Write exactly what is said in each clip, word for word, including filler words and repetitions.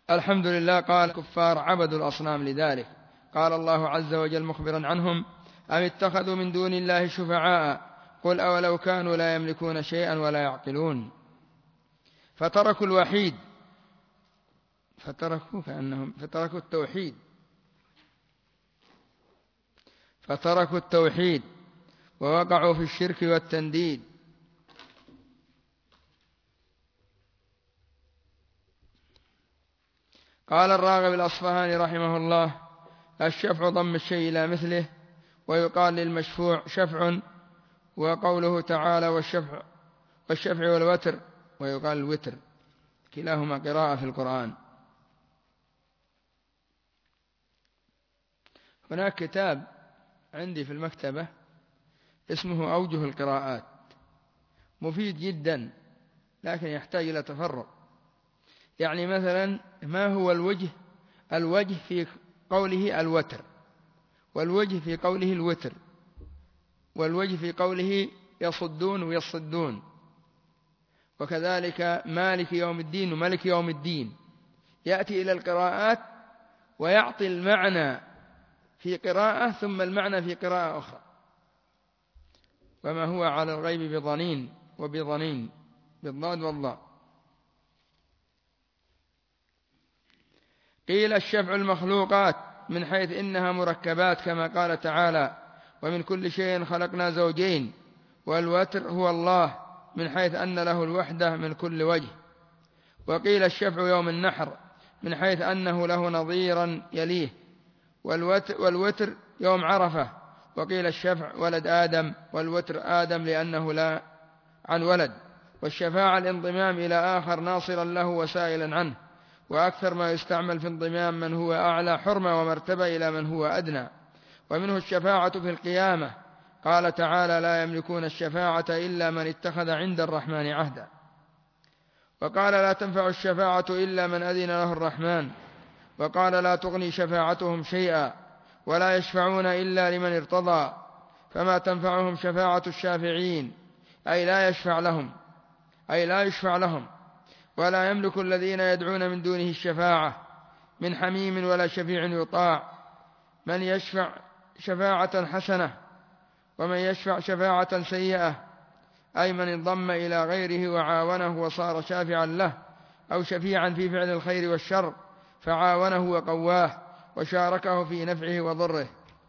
الحمد لله. قال الكفار عبدوا الأصنام لذلك. قال الله عز وجل مخبرا عنهم: أم اتخذوا من دون الله شفعاء قل أولو كانوا لا يملكون شيئا ولا يعقلون. فتركوا الوحيد فتركوا كأنهم فتركوا التوحيد فتركوا التوحيد ووقعوا في الشرك والتنديد. قال الراغب الأصفهاني رحمه الله: الشفع ضم الشيء إلى مثله، ويقال للمشفوع شفع، وقوله تعالى والشفع والشفع والوتر، ويقال الوتر، كلاهما قراءة في القرآن. هناك كتاب عندي في المكتبة اسمه أوجه القراءات، مفيد جدا لكن يحتاج إلى تفرغ. يعني مثلا ما هو الوجه الوجه في قوله الوتر، والوجه في قوله الوتر، والوجه في قوله يصدون ويصدون، وكذلك مالك يوم الدين وملك يوم الدين. يأتي إلى القراءات ويعطي المعنى في قراءة ثم المعنى في قراءة أخرى، وما هو على الغيب بضنين وبضنين بالضاد والضاء. قيل الشفع المخلوقات من حيث إنها مركبات كما قال تعالى: ومن كل شيء خلقنا زوجين. والوتر هو الله من حيث أن له الوحدة من كل وجه. وقيل الشفع يوم النحر من حيث أنه له نظيرا يليه. والوتر, والوتر يوم عرفة. وقيل الشفع ولد آدم، والوتر آدم لأنه لا عن ولد. والشفاعة الانضمام إلى آخر ناصرا له وسائلا عنه، وأكثر ما يستعمل في انضمام من هو أعلى حرمة ومرتبة إلى من هو أدنى. ومنه الشفاعة في القيامة، قال تعالى: لا يملكون الشفاعة إلا من اتخذ عند الرحمن عهدا. وقال: لا تنفع الشفاعة إلا من أذن له الرحمن. وقال: لا تغني شفاعتهم شيئا ولا يشفعون إلا لمن ارتضى، فما تنفعهم شفاعة الشافعين، أي لا يشفع لهم أي لا يشفع لهم. ولا يملك الذين يدعون من دونه الشفاعة من حميم ولا شفيع يطاع، من يشفع شفاعة حسنة ومن يشفع شفاعة سيئة، أي من انضم إلى غيره وعاونه وصار شافعا له أو شفيعا في فعل الخير والشر فعاونه وقواه وشاركه في نفعه وضره.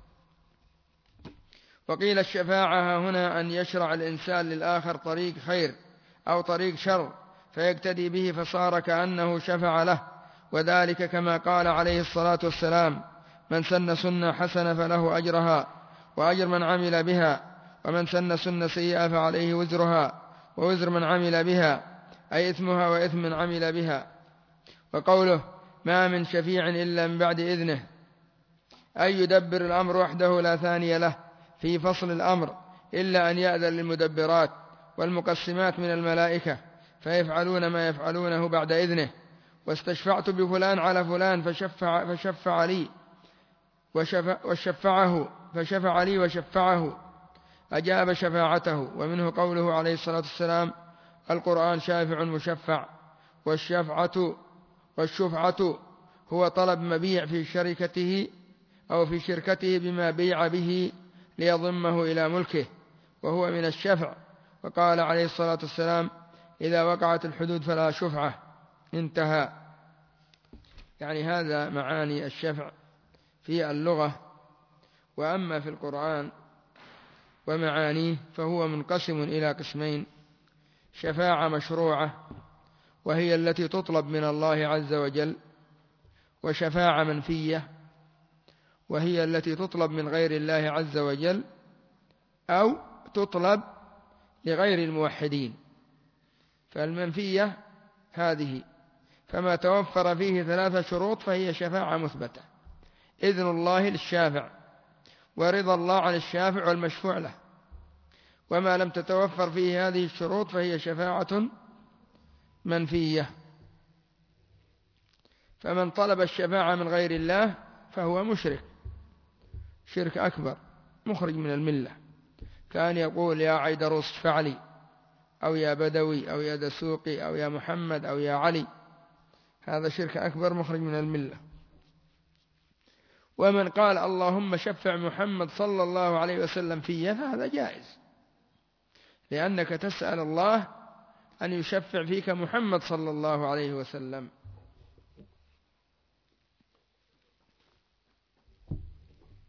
وقيل الشفاعة هنا أن يشرع الإنسان للآخر طريق خير أو طريق شر فيقتدي به فصار كأنه شفع له، وذلك كما قال عليه الصلاة والسلام: من سن سنة حسنة فله أجرها وأجر من عمل بها، ومن سن سنة سيئة فعليه وزرها ووزر من عمل بها، أي إثمها وإثم من عمل بها. وقوله: ما من شفيع إلا من بعد إذنه، أي يدبر الأمر وحده لا ثاني له في فصل الأمر إلا أن يأذن للمدبرات والمقسمات من الملائكة فيفعلون ما يفعلونه بعد إذنه. واستشفعت بفلان على فلان فشفع, فشفع لي وشفع وشفعه فشفع لي وشفعه، أجاب شفاعته. ومنه قوله عليه الصلاة والسلام: القرآن شافع مشفع. والشفعة والشفعة هو طلب مبيع في شركته أو في شركته بما بيع به ليضمه إلى ملكه، وهو من الشفع. وقال عليه الصلاة والسلام: إذا وقعت الحدود فلا شفعة. انتهى. يعني هذا معاني الشفع في اللغة. وأما في القرآن ومعانيه فهو منقسم إلى قسمين: شفاعة مشروعة وهي التي تطلب من الله عز وجل، وشفاعة منفية وهي التي تطلب من غير الله عز وجل أو تطلب لغير الموحدين. فالمنفية هذه فما توفر فيه ثلاثة شروط فهي شفاعة مثبتة: إذن الله للشافع، ورضا الله عن الشافع والمشفوع له. وما لم تتوفر فيه هذه الشروط فهي شفاعة منفية. فمن طلب الشفاعة من غير الله فهو مشرك، شرك أكبر مخرج من الملة، كان يقول: يا عيدروس اشفع لي، أو يا بدوي، أو يا دسوقي، أو يا محمد، أو يا علي. هذا شرك أكبر مخرج من الملة. ومن قال اللهم شفع محمد صلى الله عليه وسلم فيه فهذا جائز، لأنك تسأل الله أن يشفع فيك محمد صلى الله عليه وسلم.